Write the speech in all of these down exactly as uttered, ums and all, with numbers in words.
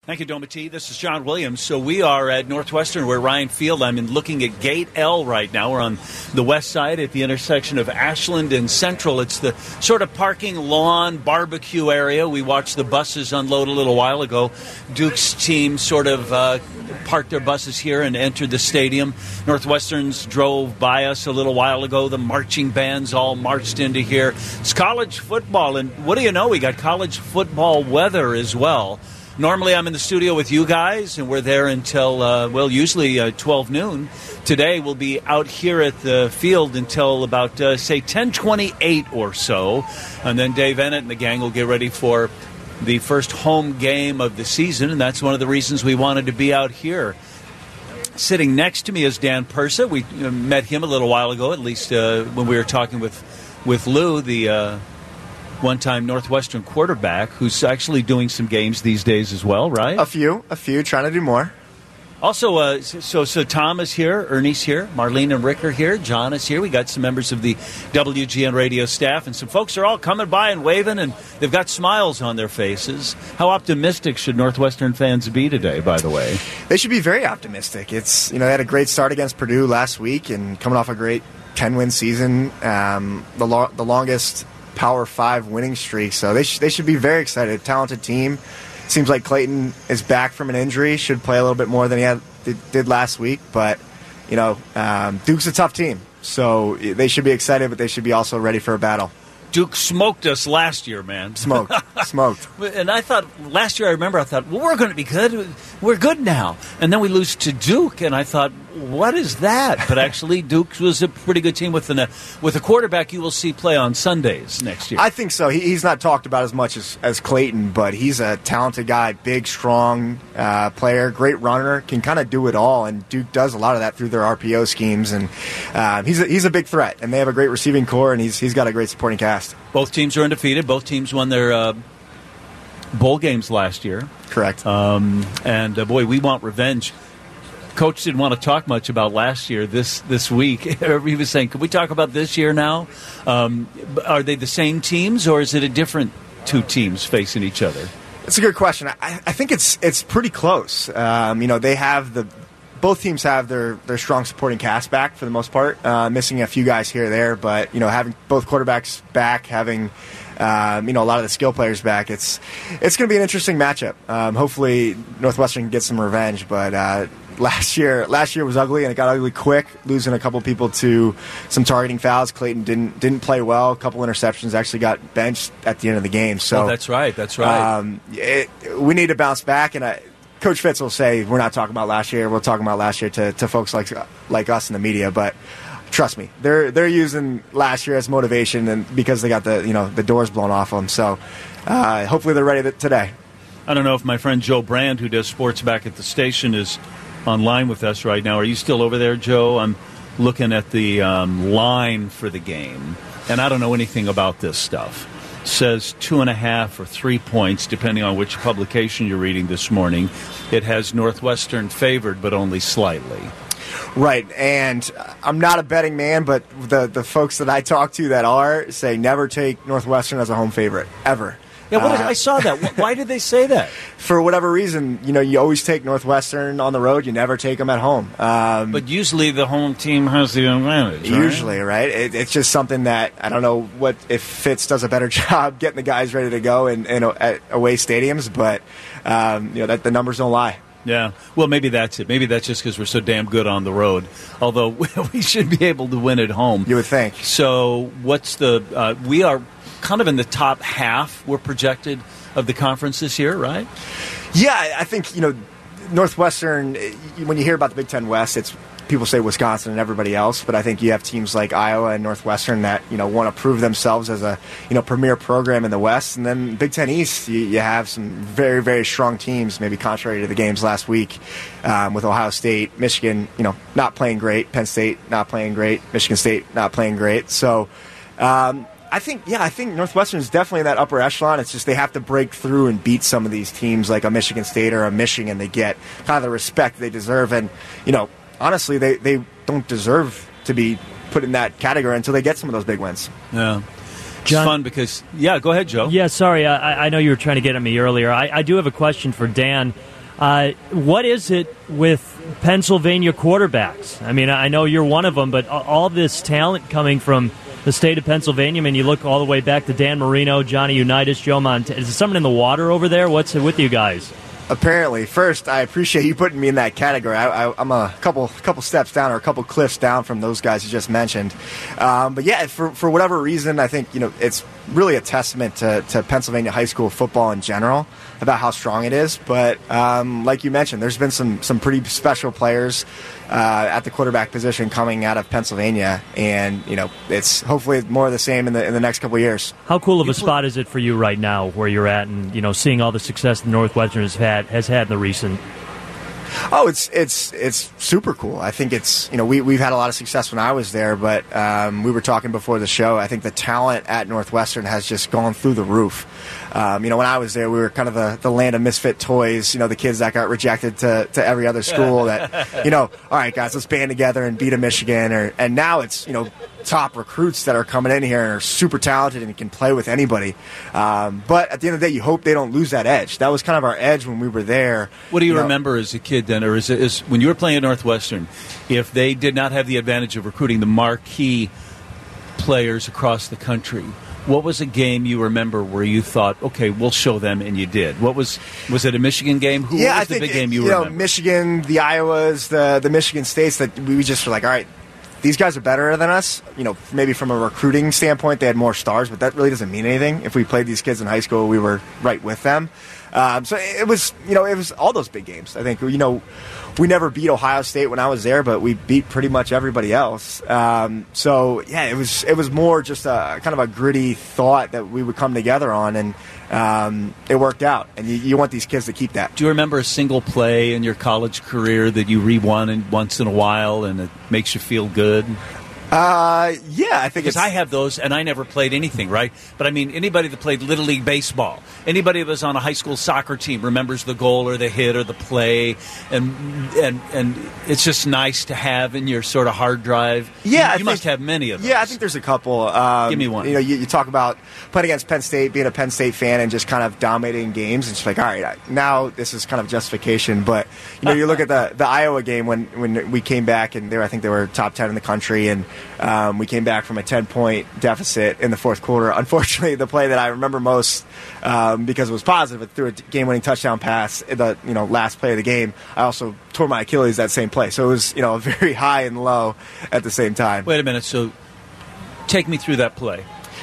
Thank you, Domity. This is John Williams. So we are at Northwestern. We're Ryan Field. I'm in looking at Gate L right now. We're on the west side at the intersection of Ashland and Central. It's the sort of parking lawn barbecue area. We watched the buses unload a little while ago. Duke's team sort of uh, parked their buses here and entered the stadium. Northwestern's drove by us a little while ago. The marching bands all marched into here. It's college football, and what do you know? We got college football weather as well. Normally I'm in the studio with you guys, and we're there until, uh, well, usually uh, twelve noon. Today we'll be out here at the field until about, uh, say, ten twenty-eight or so. And then Dave Ennett and the gang will get ready for the first home game of the season, and that's one of the reasons we wanted to be out here. Sitting next to me is Dan Persa. We uh, met him a little while ago, at least uh, when we were talking with, with Lou, the uh, one-time Northwestern quarterback, who's actually doing some games these days as well, right? A few, a few, trying to do more. Also, uh, so so Tom is here, Ernie's here, Marlene and Rick are here, John is here. We got some members of the W G N radio staff, and some folks are all coming by and waving, and they've got smiles on their faces. How optimistic should Northwestern fans be today, by the way? They should be very optimistic. It's, you know, they had a great start against Purdue last week, and coming off a great ten-win season, um, the lo- the longest Power Five winning streak, so they sh- they should be very excited. Talented team. Seems like Clayton is back from an injury. Should play a little bit more than he had, did last week. But you know, um, Duke's a tough team, so they should be excited, but they should be also ready for a battle. Duke smoked us last year, man. Smoked, smoked. And I thought last year, I remember, I thought, well, we're going to be good. We're good now. And then we lose to Duke, and I thought, what is that? But actually, Duke was a pretty good team with, an, uh, with a quarterback you will see play on Sundays next year. I think so. He, he's not talked about as much as, as Clayton, but he's a talented guy, big, strong uh, player, great runner, can kind of do it all. And Duke does a lot of that through their R P O schemes. And uh, he's a, he's a big threat, and they have a great receiving core, and he's he's got a great supporting cast. Both teams are undefeated. Both teams won their uh, bowl games last year. Correct. Um, and, uh, boy, we want revenge. Coach didn't want to talk much about last year this, this week. He was saying, can we talk about this year now? Um, are they the same teams, or is it a different two teams facing each other? That's a good question. I, I think it's it's pretty close. Um, you know, they have the both teams have their, their strong supporting cast back for the most part, uh, missing a few guys here or there, but you know, having both quarterbacks back, having um, you know, a lot of the skill players back, it's it's going to be an interesting matchup. Um, hopefully, Northwestern can get some revenge, but uh, last year last year was ugly, and it got ugly quick, losing a couple people to some targeting fouls. Clayton didn't didn't play well. A couple interceptions, actually got benched at the end of the game. So oh, that's right, that's right. Um, it, we need to bounce back, and I. Coach Fitz will say, we're not talking about last year. We're talking about last year to, to folks like like us in the media. But trust me, they're they're using last year as motivation, and because they got the you know the doors blown off them. So uh, hopefully they're ready today. I don't know if my friend Joe Brand, who does sports back at the station, is online with us right now. Are you still over there, Joe? I'm looking at the um, line for the game, and I don't know anything about this stuff. Says two and a half or three points, depending on which publication you're reading this morning. It has Northwestern favored, but only slightly. Right, and I'm not a betting man, but the, the folks that I talk to that are say never take Northwestern as a home favorite, ever. Yeah, what is, uh, I saw that. Why did they say that? For whatever reason, you know, you always take Northwestern on the road. You never take them at home. Um, but usually the home team has the advantage, right? Usually, right? It, it's just something that, I don't know what if Fitz does a better job getting the guys ready to go in, in at away stadiums, but, um, you know, that the numbers don't lie. Yeah, well, maybe that's it. Maybe that's just because we're so damn good on the road. Although we should be able to win at home. You would think. So what's the uh, – we are kind of in the top half, we're projected, of the conference this year, right? Yeah, I think, you know, Northwestern, when you hear about the Big Ten West, it's people say Wisconsin and everybody else, but I think you have teams like Iowa and Northwestern that, you know, want to prove themselves as a, you know, premier program in the West. And then Big Ten East, you, you have some very, very strong teams, maybe contrary to the games last week, um, with Ohio State, Michigan, you know, not playing great, Penn State not playing great, Michigan State not playing great. So, um, I think, yeah, I think Northwestern is definitely in that upper echelon. It's just they have to break through and beat some of these teams like a Michigan State or a Michigan. They get kind of the respect they deserve. And, you know, honestly, they, they don't deserve to be put in that category until they get some of those big wins. Yeah. It's John, fun because, yeah, go ahead, Joe. Yeah, sorry, I, I know you were trying to get at me earlier. I, I do have a question for Dan. Uh, what is it with Pennsylvania quarterbacks? I mean, I know you're one of them, but all this talent coming from the state of Pennsylvania, I mean, you look all the way back to Dan Marino, Johnny Unitas, Joe Montana. Is there something in the water over there? What's it with you guys? Apparently. First, I appreciate you putting me in that category. I, I, I'm a couple couple steps down or a couple cliffs down from those guys you just mentioned. Um, but yeah, for for whatever reason, I think you know it's really a testament to, to Pennsylvania high school football in general about how strong it is. But um, like you mentioned, there's been some some pretty special players uh, at the quarterback position coming out of Pennsylvania, and you know it's hopefully more of the same in the in the next couple of years. How cool of a spot is it for you right now, where you're at, and you know seeing all the success the Northwestern has had has had in the recent? Oh, it's it's it's super cool. I think it's you know we we've had a lot of success when I was there, but um, we were talking before the show. I think the talent at Northwestern has just gone through the roof. Um, you know, when I was there, we were kind of the, the land of misfit toys. You know, the kids that got rejected to, to every other school. That you know, all right, guys, let's band together and beat a Michigan. Or and now it's you know top recruits that are coming in here and are super talented and can play with anybody. Um, but at the end of the day, you hope they don't lose that edge. That was kind of our edge when we were there. What do you, you remember know, as a kid then, or is, is when you were playing at Northwestern, if they did not have the advantage of recruiting the marquee players across the country? What was a game you remember where you thought, okay, we'll show them, and you did? What was was it a Michigan game? Who yeah, was I the think big game you, you remember? know, Michigan, the Iowas, the the Michigan States that we just were like, all right, these guys are better than us. You know, maybe from a recruiting standpoint, they had more stars, but that really doesn't mean anything. If we played these kids in high school, we were right with them. Um, so it was, you know, it was all those big games. I think, you know, we never beat Ohio State when I was there, but we beat pretty much everybody else. Um, so yeah, it was it was more just a kind of a gritty thought that we would come together on, and um, it worked out. And you, you want these kids to keep that. Do you remember a single play in your college career that you re-won once in a while, and it makes you feel good? Uh, yeah, I think because it's... I have those, and I never played anything, right? But I mean, anybody that played Little League baseball, anybody that was on a high school soccer team remembers the goal or the hit or the play, and and and it's just nice to have in your sort of hard drive. Yeah, you, I you think, must have many of those. Yeah, I think there's a couple. Um, Give me one. You know, you, you talk about playing against Penn State, being a Penn State fan, and just kind of dominating games, and just like, all right, now this is kind of justification. But you know, you look at the the Iowa game when when we came back, and they were, I think they were top ten in the country, and um, we came back from a ten-point deficit in the fourth quarter. Unfortunately, the play that I remember most, um, because it was positive, it threw a game-winning touchdown pass in the you know last play of the game. I also tore my Achilles that same play, so it was you know very high and low at the same time. Wait a minute. So, take me through that play.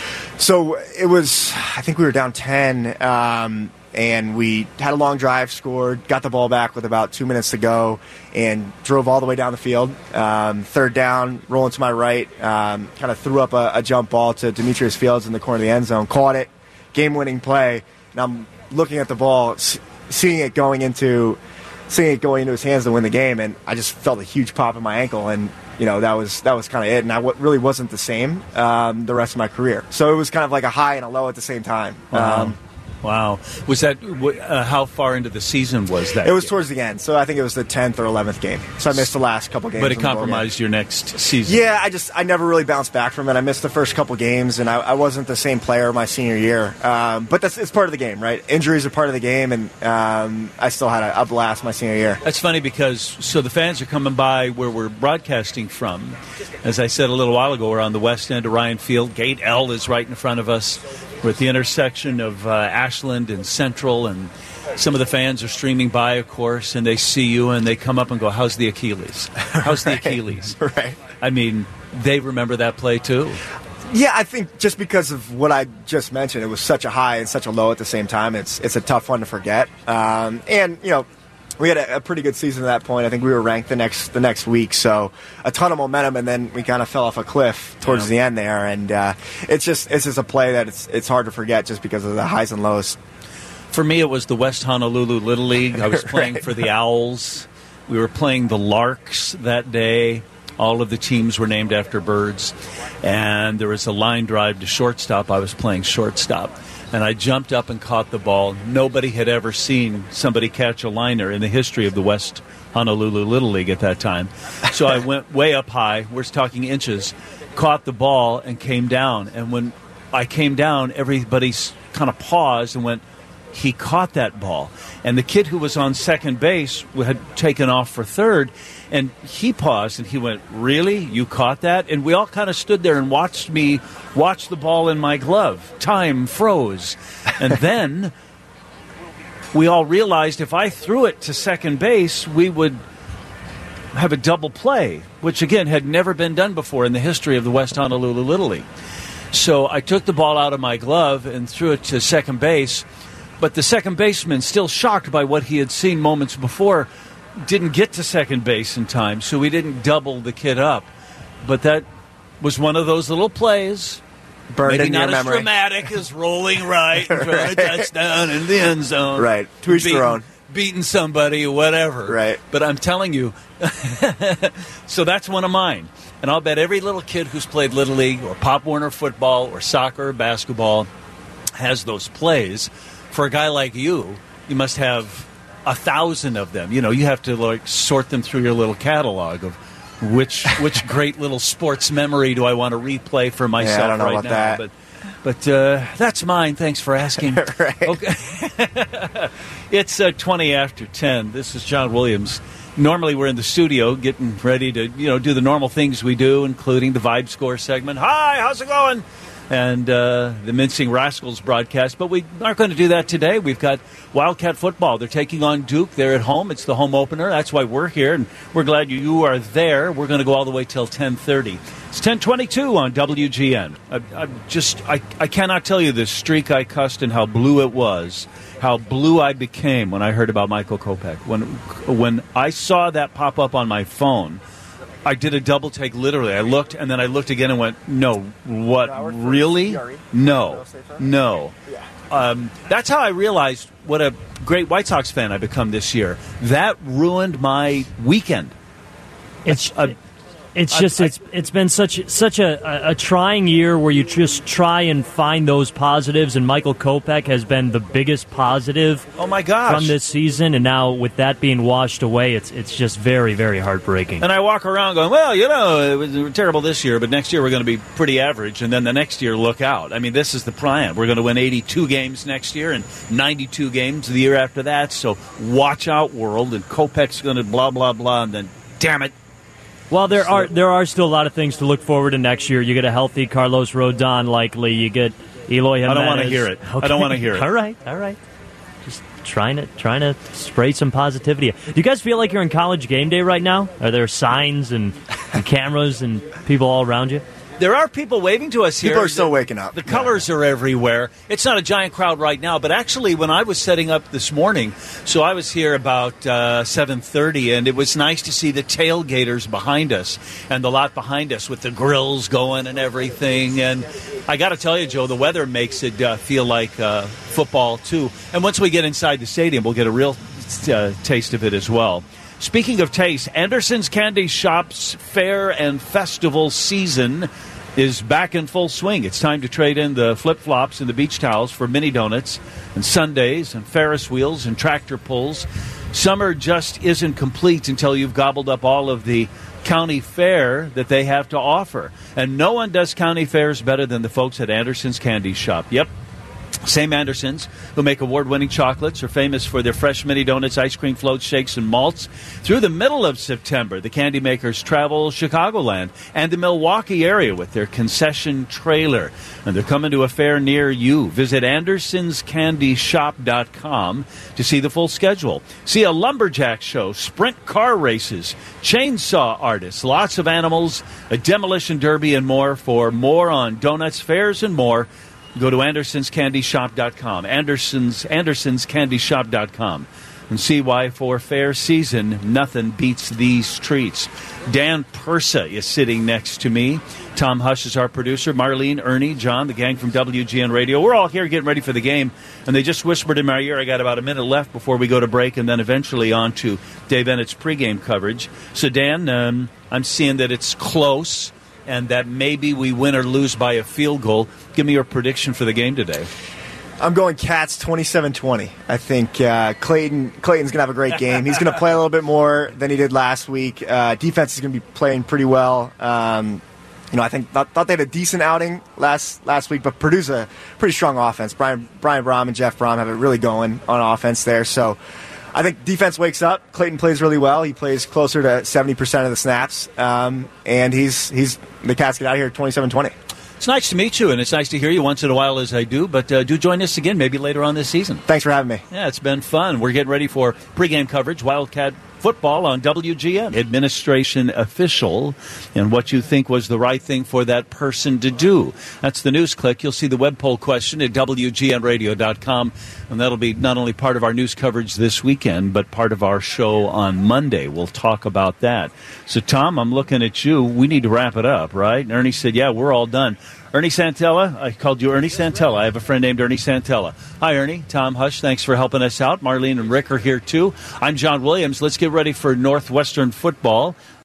So it was, I think we were down ten, um, and we had a long drive, scored, got the ball back with about two minutes to go, and drove all the way down the field. Um, third down, rolling to my right, um, kind of threw up a, a jump ball to Demetrius Fields in the corner of the end zone, caught it, game-winning play, and I'm looking at the ball, seeing it going into, seeing it going into his hands to win the game, and I just felt a huge pop in my ankle, and you know that was that was kind of it, and I w- really wasn't the same um, the rest of my career. So it was kind of like a high and a low at the same time. Wow. Um, Wow. Was that, uh, how far into the season was that? It was game? towards the end, so I think it was the tenth or eleventh game. So I missed the last couple games. But it compromised your next season. Yeah, I just I never really bounced back from it. I missed the first couple games, and I, I wasn't the same player my senior year. Um, but that's it's part of the game, right? Injuries are part of the game, and um, I still had a, a blast my senior year. That's funny because, so the fans are coming by where we're broadcasting from. As I said a little while ago, we're on the west end of Ryan Field. Gate L is right in front of us. We're at the intersection of uh, Ashland and Central, and some of the fans are streaming by, of course, and they see you, and they come up and go, how's the Achilles? How's the right. Achilles? Right. I mean, they remember that play, too. Yeah, I think just because of what I just mentioned, it was such a high and such a low at the same time. It's it's a tough one to forget. Um, and, you know, we had a, a pretty good season at that point. I think we were ranked the next the next week, so a ton of momentum, and then we kind of fell off a cliff towards yeah. the end there. And uh, it's just it's just a play that it's it's hard to forget just because of the highs and lows. For me, it was the West Honolulu Little League. I was playing right. for the Owls. We were playing the Larks that day. All of the teams were named after birds. And there was a line drive to shortstop. I was playing shortstop. And I jumped up and caught the ball. Nobody had ever seen somebody catch a liner in the history of the West Honolulu Little League at that time. So I went way up high. We're talking inches. Caught the ball and came down. And when I came down, everybody kind of paused and went, he caught that ball. And the kid who was on second base had taken off for third, and he paused and he went, "Really? You caught that?" And we all kind of stood there and watched me watch the ball in my glove. Time froze. And then we all realized if I threw it to second base, we would have a double play, which, again, had never been done before in the history of the West Honolulu Little League. So I took the ball out of my glove and threw it to second base, but the second baseman, still shocked by what he had seen moments before, didn't get to second base in time, so we didn't double the kid up. But that was one of those little plays. Burned Maybe in not your as memory. dramatic as rolling right and throwing a touchdown in the end zone. Right. To each their own. Beating somebody, whatever. Right. But I'm telling you, so that's one of mine. And I'll bet every little kid who's played Little League or Pop Warner football or soccer or basketball has those plays. For a guy like you, you must have a thousand of them. You know, you have to like sort them through your little catalog of which which great little sports memory do I want to replay for myself yeah, I don't know right about now. That. But but uh, that's mine. Thanks for asking. Right. Okay. It's uh, twenty after ten. This is John Williams. Normally we're in the studio getting ready to, you know, do the normal things we do, including the Vibe Score segment. Hi, how's it going? And uh, the Mincing Rascals broadcast. But we aren't going to do that today. We've got Wildcat football. They're taking on Duke. They're at home. It's the home opener. That's why we're here, and we're glad you, you are there. We're going to go all the way till ten thirty. It's ten twenty-two on W G N. I, I just, I, I cannot tell you the streak I cussed and how blue it was, how blue I became when I heard about Michael Kopech. When, when I saw that pop up on my phone, I did a double take, literally. I looked, and then I looked again and went, no, what, really? No, no. Um, that's how I realized what a great White Sox fan I've become this year. That ruined my weekend. It's a, It's just I, I, it's it's been such such a, a, a trying year where you just try and find those positives, and Michael Kopech has been the biggest positive oh my gosh. from this season, and now with that being washed away, it's it's just very, very heartbreaking. And I walk around going, well, you know, it was terrible this year, but next year we're going to be pretty average, and then the next year, look out. I mean, this is the plan. We're going to win eighty-two games next year and ninety-two games the year after that, so watch out, world, and Kopech's going to blah, blah, blah, and then, damn it. Well, there are there are still a lot of things to look forward to next year. You get a healthy Carlos Rodon, likely. You get Eloy Jimenez. I don't want to hear it. Okay. I don't want to hear it. All right, all right. Just trying to trying to spray some positivity. Do you guys feel like you're in college game day right now? Are there signs and, and cameras and people all around you? There are people waving to us here. People are still the, waking up. The colors yeah. are everywhere. It's not a giant crowd right now, but actually when I was setting up this morning, so I was here about uh, seven thirty, and it was nice to see the tailgaters behind us and the lot behind us with the grills going and everything. And I got to tell you, Joe, the weather makes it uh, feel like uh, football, too. And once we get inside the stadium, we'll get a real uh, taste of it as well. Speaking of taste, Anderson's Candy Shop's fair and festival season is back in full swing. It's time to trade in the flip-flops and the beach towels for mini donuts and sundaes and Ferris wheels and tractor pulls. Summer just isn't complete until you've gobbled up all of the county fare that they have to offer. And no one does county fairs better than the folks at Anderson's Candy Shop. Yep. Same Andersons, who make award-winning chocolates, are famous for their fresh mini donuts, ice cream floats, shakes, and malts. Through the middle of September, the candy makers travel Chicagoland and the Milwaukee area with their concession trailer. And they're coming to a fair near you. Visit Andersons Candy Shop dot com to see the full schedule. See a lumberjack show, sprint car races, chainsaw artists, lots of animals, a demolition derby, and more. For more on donuts, fairs, and more, go to Andersons Candy Shop dot com, Andersons, Andersons Candy Shop dot com, and see why for fair season, nothing beats these treats. Dan Persa is sitting next to me. Tom Hush is our producer. Marlene, Ernie, John, the gang from W G N Radio. We're all here getting ready for the game, and they just whispered in my ear, I got about a minute left before we go to break, and then eventually on to Dave Bennett's pregame coverage. So, Dan, um, I'm seeing that it's close, and that maybe we win or lose by a field goal. Give me your prediction for the game today. I'm going Cats twenty-seven twenty. I think uh, Clayton Clayton's going to have a great game. He's going to play a little bit more than he did last week. Uh, defense is going to be playing pretty well. Um, you know, I think thought, thought they had a decent outing last last week, but Purdue's a pretty strong offense. Brian Brian Brom and Jeff Brom have it really going on offense there. So I think defense wakes up. Clayton plays really well. He plays closer to seventy percent of the snaps, um, and he's he's the Cats get out of here twenty-seven twenty. It's nice to meet you, and it's nice to hear you once in a while as I do, but uh, do join us again maybe later on this season. Thanks for having me. Yeah, it's been fun. We're getting ready for pregame coverage, Wildcat football on W G N. Administration official, and what you think was the right thing for that person to do. That's the news click. You'll see the web poll question at W G N radio dot com, and that'll be not only part of our news coverage this weekend, but part of our show on Monday. We'll talk about that. So, Tom, I'm looking at you. We need to wrap it up, right? And Ernie said, yeah, we're all done. Ernie Santella, I called you Ernie Santella. I have a friend named Ernie Santella. Hi, Ernie. Tom Hush, thanks for helping us out. Marlene and Rick are here, too. I'm John Williams. Let's get ready for Northwestern football.